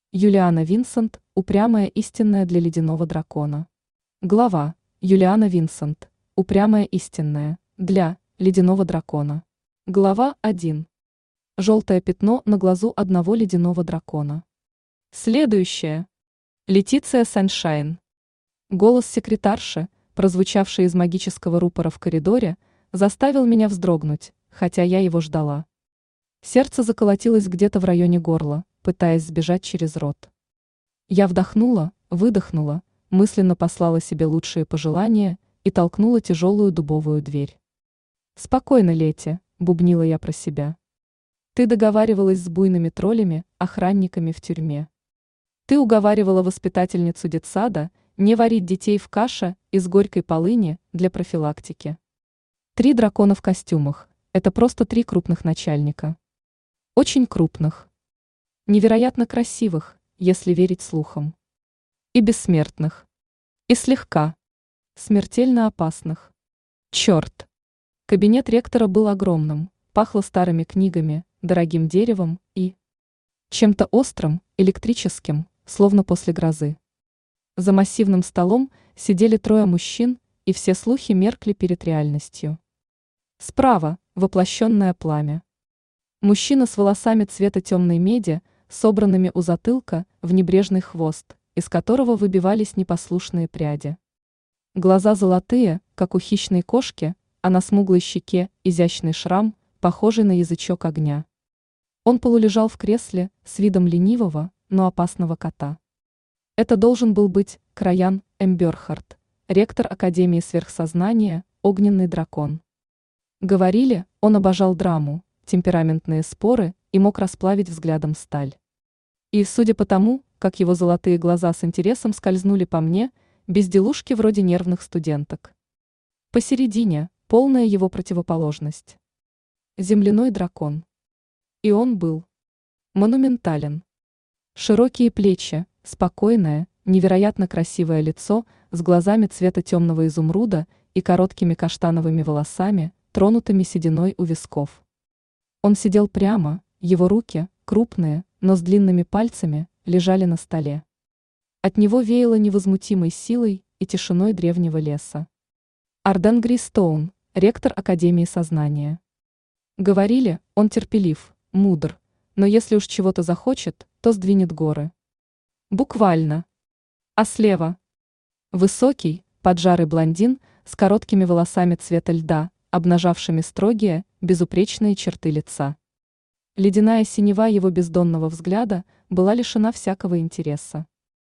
Юлиана Винсент, упрямая истинная для ледяного дракона. Глава. Юлиана Винсент, упрямая истинная для ледяного дракона. Глава 1. Желтое пятно на глазу одного ледяного дракона. Следующее. Летиция Саншайн. Голос секретарши, прозвучавший из магического рупора в коридоре, заставил меня вздрогнуть, хотя я его ждала. Сердце заколотилось где-то в районе горла, пытаясь сбежать через рот. Я вдохнула, выдохнула, мысленно послала себе лучшие пожелания и толкнула тяжелую дубовую дверь. «Спокойно, Лети», — бубнила я про себя. «Ты договаривалась с буйными троллями, охранниками в тюрьме. Ты уговаривала воспитательницу детсада не варить детей в каше из горькой полыни для профилактики. 3 дракона в костюмах – это просто 3 крупных начальника. Очень крупных. Невероятно красивых, если верить слухам. И бессмертных. И слегка. Смертельно опасных. Черт! Кабинет ректора был огромным, пахло старыми книгами, дорогим деревом и чем-то острым, электрическим, словно после грозы. За массивным столом сидели 3 мужчин, и все слухи меркли перед реальностью. Справа – воплощенное пламя. Мужчина с волосами цвета темной меди, собранными у затылка в небрежный хвост, из которого выбивались непослушные пряди. Глаза золотые, как у хищной кошки, а на смуглой щеке изящный шрам, похожий на язычок огня. Он полулежал в кресле с видом ленивого, но опасного кота. Это должен был быть Краян Эмберхард, ректор Академии сверхсознания, огненный дракон. Говорили, он обожал драму, темпераментные споры и мог расплавить взглядом сталь. И, судя по тому, как его золотые глаза с интересом скользнули по мне, безделушки вроде нервных студенток. Посередине – полная его противоположность. Земляной дракон. И он был монументален. Широкие плечи, спокойное, невероятно красивое лицо с глазами цвета темного изумруда и короткими каштановыми волосами, тронутыми сединой у висков. Он сидел прямо, его руки, крупные, но с длинными пальцами, лежали на столе. От него веяло невозмутимой силой и тишиной древнего леса. Арден Гристоун, ректор Академии сознания. Говорили, он терпелив, мудр, но если уж чего-то захочет, то сдвинет горы. Буквально. А слева – высокий, поджарый блондин с короткими волосами цвета льда, обнажавшими строгие, безупречные черты лица. Ледяная синева его бездонного взгляда была лишена всякого интереса.